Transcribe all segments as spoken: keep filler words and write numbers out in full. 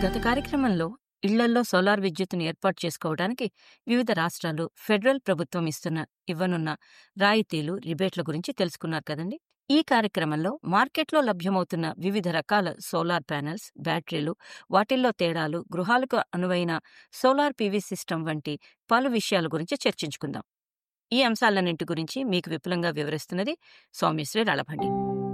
గత కార్యక్రమంలో ఇళ్లల్లో సోలార్ విద్యుత్తును ఏర్పాటు చేసుకోవడానికి వివిధ రాష్ట్రాలు, ఫెడరల్ ప్రభుత్వం ఇస్తున్న ఇవ్వనున్న రాయితీలు, రిబేట్ల గురించి తెలుసుకున్నారు కదండి. ఈ కార్యక్రమంలో మార్కెట్లో లభ్యమవుతున్న వివిధ రకాల సోలార్ ప్యానెల్స్, బ్యాటరీలు, వాటిల్లో తేడాలు, గృహాలకు అనువైన సోలార్ పీవీ సిస్టమ్ వంటి పలు విషయాల గురించి చర్చించుకుందాం. ఈ అంశాలన్నింటి గురించి మీకు విపులంగా వివరిస్తున్నది సౌమ్యశ్రీ రళభండి.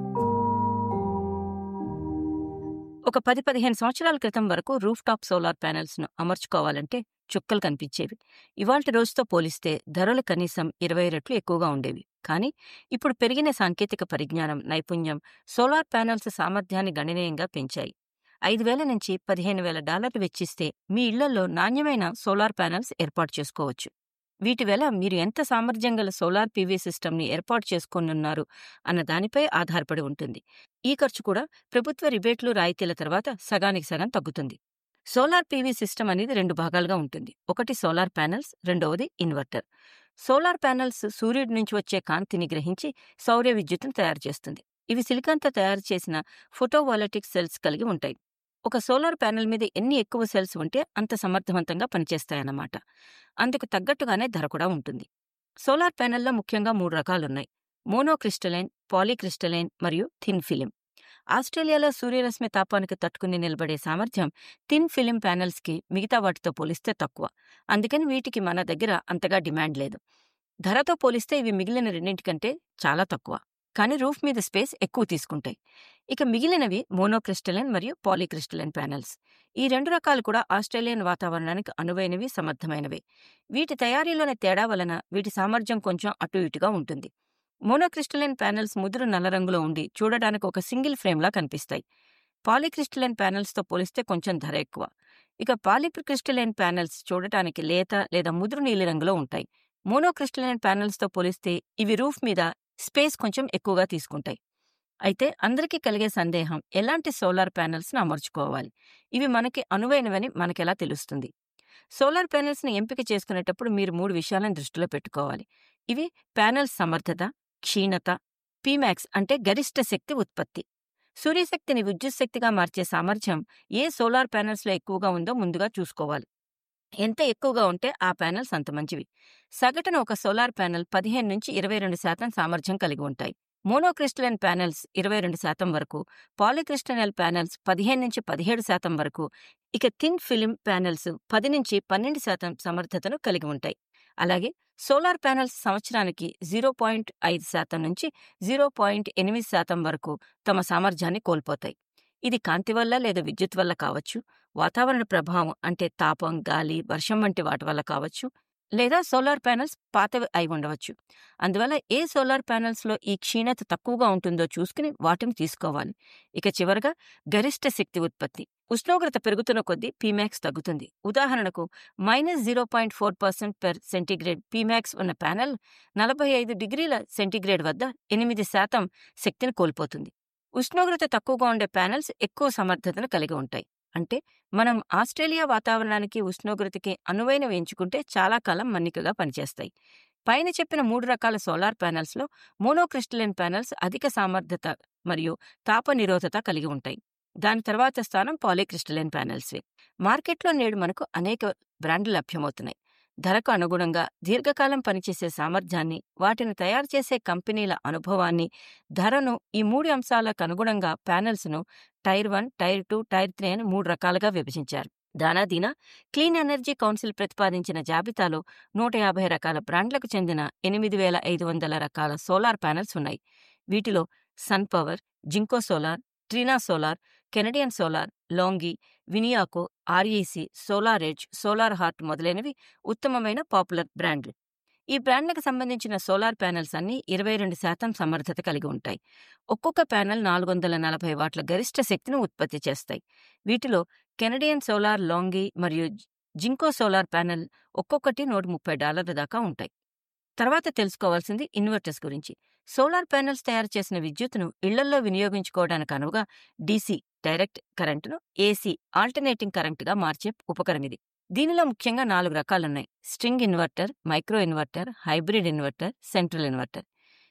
ఒక పది పదిహేను సంవత్సరాల క్రితం వరకు రూఫ్ టాప్ సోలార్ ప్యానెల్స్ ను అమర్చుకోవాలంటే చుక్కలు కనిపించేవి. ఇవాల్టి రోజుతో పోలిస్తే ధరలు కనీసం ఇరవై రెట్లు ఎక్కువగా ఉండేవి. కానీ ఇప్పుడు పెరిగిన సాంకేతిక పరిజ్ఞానం, నైపుణ్యం సోలార్ ప్యానెల్స్ సామర్థ్యాన్ని గణనీయంగా పెంచాయి. ఐదు వేల నుంచి పదిహేను వేల డాలర్లు వెచ్చిస్తే మీ ఇళ్లలో నాణ్యమైన సోలార్ ప్యానెల్స్ ఏర్పాటు చేసుకోవచ్చు. వీటి వల్ల మీరు ఎంత సామర్థ్యం గల సోలార్ పీవీ సిస్టమ్ని ఏర్పాటు చేసుకోనున్నారు అన్న దానిపై ఆధారపడి ఉంటుంది. ఈ ఖర్చు కూడా ప్రభుత్వ రిబేట్లు, రాయితీల తర్వాత సగానికి సగం తగ్గుతుంది. సోలార్ పీవీ సిస్టమ్ అనేది రెండు భాగాలుగా ఉంటుంది. ఒకటి సోలార్ ప్యానెల్స్, రెండవది ఇన్వర్టర్. సోలార్ ప్యానెల్స్ సూర్యుడి నుంచి వచ్చే కాంతిని గ్రహించి సౌర విద్యుత్తును తయారు చేస్తుంది. ఇవి సిలికాన్తో తయారు చేసిన ఫోటోవాల్టిక్ సెల్స్ కలిగి ఉంటాయి. ఒక సోలార్ ప్యానెల్ మీద ఎన్ని ఎక్కువ సెల్స్ ఉంటే అంత సమర్థవంతంగా పనిచేస్తాయన్నమాట. అందుకు తగ్గట్టుగానే ధర కూడా ఉంటుంది. సోలార్ ప్యానెల్లో ముఖ్యంగా మూడు రకాలున్నాయి: మోనోక్రిస్టలైన్, పాలీక్రిస్టలైన్ మరియు థిన్ ఫిలిం. ఆస్ట్రేలియాలో సూర్యరశ్మి తాపానికి తట్టుకుని నిలబడే సామర్థ్యం థిన్ ఫిలిం ప్యానెల్స్కి మిగతా వాటితో పోలిస్తే తక్కువ. అందుకని వీటికి మన దగ్గర అంతగా డిమాండ్ లేదు. ధరతో పోలిస్తే ఇవి మిగిలిన రెండింటికంటే చాలా తక్కువ, కానీ రూఫ్ మీద స్పేస్ ఎక్కువ తీసుకుంటాయి. ఇక మిగిలినవి మోనోక్రిస్టలైన్ మరియు పాలీక్రిస్టలైన్ ప్యానెల్స్. ఈ రెండు రకాలు కూడా ఆస్ట్రేలియన్ వాతావరణానికి అనువైనవి, సమర్థమైనవే. వీటి తయారీలోని తేడా వలన వీటి సామర్థ్యం కొంచెం అటు ఇటుగా ఉంటుంది. మోనోక్రిస్టలైన్ ప్యానెల్స్ ముదురు నల్ల రంగులో ఉండి చూడడానికి ఒక సింగిల్ ఫ్రేమ్లా కనిపిస్తాయి. పాలీక్రిస్టలైన్ ప్యానెల్స్తో పోలిస్తే కొంచెం ధర ఎక్కువ. ఇక పాలీక్రిస్టలైన్ ప్యానెల్స్ చూడటానికి లేత లేదా ముదురు నీలి రంగులో ఉంటాయి. మోనోక్రిస్టలైన్ ప్యానెల్స్తో పోలిస్తే ఇవి రూఫ్ మీద స్పేస్ కొంచెం ఎక్కువగా తీసుకుంటాయి. అయితే అందరికీ కలిగే సందేహం, ఎలాంటి సోలార్ ప్యానెల్స్ను అమర్చుకోవాలి, ఇవి మనకి అనువైనవని మనకెలా తెలుస్తుంది? సోలార్ ప్యానెల్స్ని ఎంపిక చేసుకునేటప్పుడు మీరు మూడు విషయాలను దృష్టిలో పెట్టుకోవాలి. ఇవి ప్యానెల్స్ సమర్థత, క్షీణత, పీమాక్స్ అంటే గరిష్ట శక్తి ఉత్పత్తి. సూర్యశక్తిని విద్యుత్ శక్తిగా మార్చే సామర్థ్యం ఏ సోలార్ ప్యానెల్స్లో ఎక్కువగా ఉందో ముందుగా చూసుకోవాలి. ఎంత ఎక్కువగా ఉంటే ఆ ప్యానెల్స్ అంత మంచివి. సగటున ఒక సోలార్ ప్యానెల్ పదిహేను నుంచి ఇరవై రెండు శాతం సామర్థ్యం కలిగి ఉంటాయి. మోనోక్రిస్టలైన్ ప్యానెల్స్ ఇరవై రెండు శాతం వరకు, పాలీక్రిస్టలైన్ ప్యానెల్స్ పదిహేను నుంచి పదిహేడు శాతం వరకు, ఇక థిన్ ఫిలిం ప్యానెల్స్ పది నుంచి పన్నెండు శాతం సమర్థతను కలిగి ఉంటాయి. అలాగే సోలార్ ప్యానెల్స్ సంవత్సరానికి జీరో పాయింట్ ఐదు శాతం నుంచి జీరో పాయింట్ ఎనిమిది శాతం వరకు తమ సామర్థ్యాన్ని కోల్పోతాయి. ఇది కాంతి వల్ల లేదా విద్యుత్ వల్ల కావచ్చు, వాతావరణ ప్రభావం అంటే తాపం, గాలి, వర్షం వంటి వాటి వల్ల కావచ్చు, లేదా సోలార్ ప్యానెల్స్ పాతవి అయి ఉండవచ్చు. అందువల్ల ఏ సోలార్ ప్యానెల్స్లో ఈ క్షీణత తక్కువగా ఉంటుందో చూసుకుని వాటిని తీసుకోవాలి. ఇక చివరగా గరిష్ట శక్తి ఉత్పత్తి. ఉష్ణోగ్రత పెరుగుతున్న కొద్దీ పీమాక్స్ తగ్గుతుంది. ఉదాహరణకు minus zero point four percent per centigrade P max ఉన్న ప్యానెల్ నలభై ఐదు డిగ్రీల సెంటీగ్రేడ్ వద్ద ఎనిమిది శాతం శక్తిని కోల్పోతుంది. ఉష్ణోగ్రత తక్కువగా ఉండే ప్యానెల్స్ ఎక్కువ సమర్థతను కలిగి ఉంటాయి. అంటే మనం ఆస్ట్రేలియా వాతావరణానికి, ఉష్ణోగ్రతకి అనువైనవి ఎంచుకుంటే చాలా కాలం మన్నికగా పనిచేస్తాయి. పైన చెప్పిన మూడు రకాల సోలార్ ప్యానెల్స్లో మోనోక్రిస్టలైన్ ప్యానెల్స్ అధిక సామర్థ్యత మరియు తాప నిరోధత కలిగి ఉంటాయి. దాని తర్వాత స్థానం పాలీక్రిస్టలైన్ ప్యానెల్స్వే. మార్కెట్లో నేడు మనకు అనేక బ్రాండ్లు లభ్యమవుతున్నాయి. ధరకు అనుగుణంగా దీర్ఘకాలం పనిచేసే సామర్థ్యాన్ని, వాటిని తయారు చేసే కంపెనీల అనుభవాన్ని, ధరను, ఈ మూడు అంశాలకు అనుగుణంగా ప్యానెల్స్ను tier one, tier two, tier three అని మూడు రకాలుగా విభజించారు. దానాదీనా క్లీన్ ఎనర్జీ కౌన్సిల్ ప్రతిపాదించిన జాబితాలో నూట యాభై రకాల బ్రాండ్లకు చెందిన ఎనిమిది వేల ఐదు వందల రకాల సోలార్ ప్యానెల్స్ ఉన్నాయి. వీటిలో sun power, Jinko solar, Trina solar, Canadian solar, Longi, వినియాకో, REC, solar edge, solar heart మొదలైనవి ఉత్తమమైన పాపులర్ బ్రాండ్లు. ఈ బ్రాండ్లకు సంబంధించిన సోలార్ ప్యానెల్స్ అన్నీ ఇరవై రెండు శాతం సమర్థత కలిగి ఉంటాయి. ఒక్కొక్క ప్యానెల్ నాలుగు వందల నలభై వాట్ల గరిష్ట శక్తిని ఉత్పత్తి చేస్తాయి. వీటిలో కెనడియన్ సోలార్, లాంగి మరియు జింకో సోలార్ ప్యానెల్ ఒక్కొక్కటి నూట ముప్పై డాలర్ల దాకా ఉంటాయి. తర్వాత తెలుసుకోవాల్సింది ఇన్వర్టర్స్ గురించి. సోలార్ ప్యానెల్స్ తయారు చేసిన విద్యుత్తును ఇళ్లల్లో వినియోగించుకోవడానికి అనువుగా డీసీ డైరెక్ట్ కరెంటును ఏసీ ఆల్టర్నేటింగ్ కరెంటుగా మార్చే ఉపకరణం ఇది. దీనిలో ముఖ్యంగా నాలుగు రకాలున్నాయి: string inverter, micro inverter, hybrid inverter, central inverter.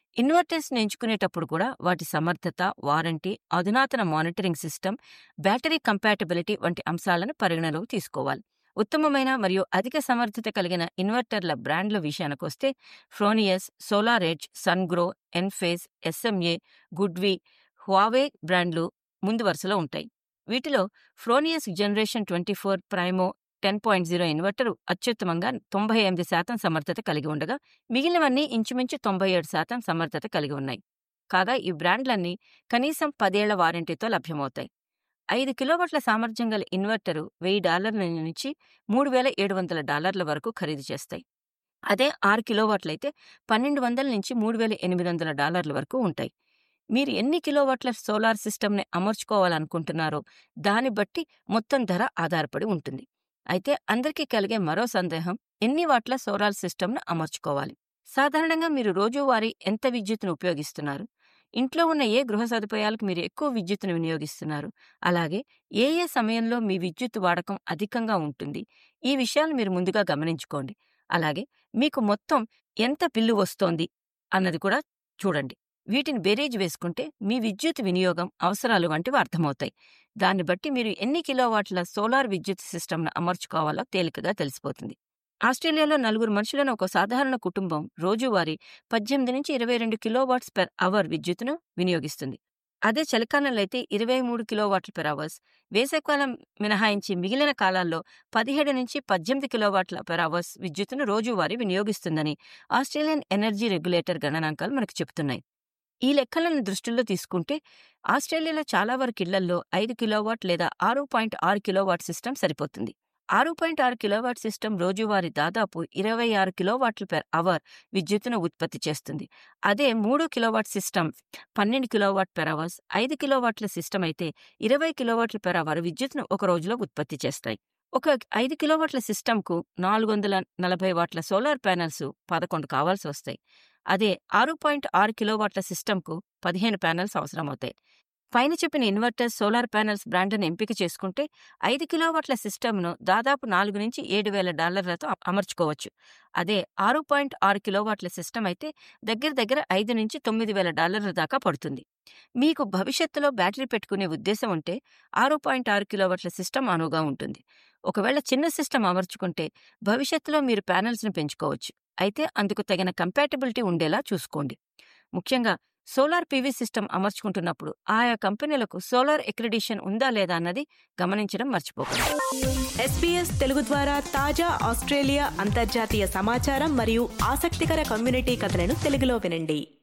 ఇన్వర్టర్స్ని ఎంచుకునేటప్పుడు కూడా వాటి సమర్థత, వారంటీ, అధునాతన మానిటరింగ్ సిస్టమ్, బ్యాటరీ కంపాటబిలిటీ వంటి అంశాలను పరిగణలోకి తీసుకోవాలి. ఉత్తమమైన మరియు అధిక సమర్థత కలిగిన ఇన్వర్టర్ల బ్రాండ్ల విషయానికొస్తే Fronius, SolarEdge, Sungrow, Enphase, SMA, GoodWe, Huawei బ్రాండ్లు ముందు వరుసలో ఉంటాయి. వీటిలో Fronius generation twenty four Primo ten point zero inverter అత్యుత్తమంగా తొంభై ఎనిమిది శాతం సమర్థత కలిగి ఉండగా మిగిలినవన్నీ ఇంచుమించు తొంభై ఏడు శాతం సమర్థత కలిగి ఉన్నాయి. కాగా ఈ బ్రాండ్లన్నీ కనీసం పదేళ్ల వారంటీతో లభ్యమవుతాయి. ఐదు కిలోవాట్ల సామర్థ్యం గల ఇన్వర్టరు వెయ్యి డాలర్ల నుంచి మూడు వేల ఏడు వందల డాలర్ల వరకు ఖరీదు చేస్తాయి. అదే ఆరు కిలోవాట్లయితే పన్నెండు వందల నుంచి మూడు వేల ఎనిమిది వందల డాలర్ల వరకు ఉంటాయి. మీరు ఎన్ని కిలోవాట్ల సోలార్ సిస్టమ్ని అమర్చుకోవాలనుకుంటున్నారో దాన్ని బట్టి మొత్తం ధర ఆధారపడి ఉంటుంది. అయితే అందరికీ కలిగే మరో సందేహం, ఎన్ని వాట్ల సోలార్ సిస్టమ్ను అమర్చుకోవాలి? సాధారణంగా మీరు రోజువారీ ఎంత విద్యుత్తును ఉపయోగిస్తున్నారు? ఇంట్లో ఉన్న ఏ గృహ సదుపాయాలకు మీరు ఎక్కువ విద్యుత్తును వినియోగిస్తున్నారు? అలాగే ఏ ఏ సమయంలో మీ విద్యుత్ వాడకం అధికంగా ఉంటుంది? ఈ విషయాలు మీరు ముందుగా గమనించుకోండి. అలాగే మీకు మొత్తం ఎంత బిల్లు వస్తోంది అన్నది కూడా చూడండి. వీటిని బేరీజ్ వేసుకుంటే మీ విద్యుత్ వినియోగం, అవసరాలు వంటివి అర్థమవుతాయి. దాన్ని బట్టి మీరు ఎన్ని కిలోవాట్ల సోలార్ విద్యుత్ సిస్టమ్ను అమర్చుకోవాలో తేలికగా తెలిసిపోతుంది. ఆస్ట్రేలియాలో నలుగురు మనుషులను ఒక సాధారణ కుటుంబం రోజువారీ పద్దెనిమిది నుంచి ఇరవై రెండు కిలోవాట్స్ పెర్ అవర్ విద్యుత్తును వినియోగిస్తుంది. అదే చలికాలంలో అయితే ఇరవై మూడు కిలోవాట్ల పెర్ అవర్స్, వేసవికాలం మినహాయించి మిగిలిన కాలాల్లో పదిహేడు నుంచి పద్దెనిమిది కిలోవాట్ల పెర్ అవర్స్ విద్యుత్తును రోజువారీ వినియోగిస్తుందని ఆస్ట్రేలియన్ ఎనర్జీ రెగ్యులేటర్ గణనాంకాలు మనకు చెబుతున్నాయి. ఈ లెక్కలను దృష్టిలో తీసుకుంటే ఆస్ట్రేలియాలో చాలా వరకు ఇళ్లల్లో ఐదు కిలోవాట్ లేదా ఆరు పాయింట్ ఆరు కిలోవాట్ సిస్టమ్ సరిపోతుంది. ఆరు పాయింట్ ఆరు కిలోవాట్ సిస్టమ్ రోజువారీ దాదాపు ఇరవై ఆరు కిలోవాట్ల పెర్ అవర్ విద్యుత్తును ఉత్పత్తి చేస్తుంది. అదే మూడు కిలోవాట్ సిస్టమ్ పన్నెండు కిలోవాట్ పెర్ అవర్స్, ఐదు కిలోవాట్ల సిస్టమ్ అయితే ఇరవై కిలోవాట్ల పెర్ అవర్ విద్యుత్తును ఒక రోజులో ఉత్పత్తి చేస్తాయి. ఒక ఐదు కిలోవాట్ల సిస్టమ్కు నాలుగు వందల నలభై వాట్ల సోలార్ ప్యానెల్స్ పదకొండు కావాల్సి వస్తాయి. అదే ఆరు పాయింట్ ఆరు కిలోవాట్ల సిస్టమ్కు పదిహేను ప్యానెల్స్ అవసరమవుతాయి. పైన చెప్పిన ఇన్వర్టర్, సోలార్ ప్యానెల్స్ బ్రాండ్ను ఎంపిక చేసుకుంటే ఐదు కిలోవాట్ల సిస్టమ్ను దాదాపు నాలుగు నుంచి ఏడు వేల డాలర్లతో అమర్చుకోవచ్చు. అదే ఆరు పాయింట్ ఆరు కిలోవాట్ల సిస్టమ్ అయితే దగ్గర దగ్గర ఐదు నుంచి తొమ్మిది వేల డాలర్ల దాకా పడుతుంది. మీకు భవిష్యత్తులో బ్యాటరీ పెట్టుకునే ఉద్దేశం ఉంటే ఆరు పాయింట్ ఆరు కిలోవాట్ల సిస్టమ్ అనువుగా ఉంటుంది. ఒకవేళ చిన్న సిస్టమ్ అమర్చుకుంటే భవిష్యత్తులో మీరు ప్యానెల్స్ను పెంచుకోవచ్చు. అయితే అందుకు తగిన కంపాటబిలిటీ ఉండేలా చూసుకోండి. ముఖ్యంగా సోలార్ పీవీ సిస్టమ్ అమర్చుకుంటున్నప్పుడు ఆయా కంపెనీలకు సోలార్ అక్రిడిషన్ ఉందా లేదా అన్నది గమనించడం మర్చిపోకండి. ఎస్బీఎస్ తెలుగు ద్వారా తాజా ఆస్ట్రేలియా అంతర్జాతీయ సమాచారం మరియు ఆసక్తికర కమ్యూనిటీ కథలను తెలుగులో వినండి.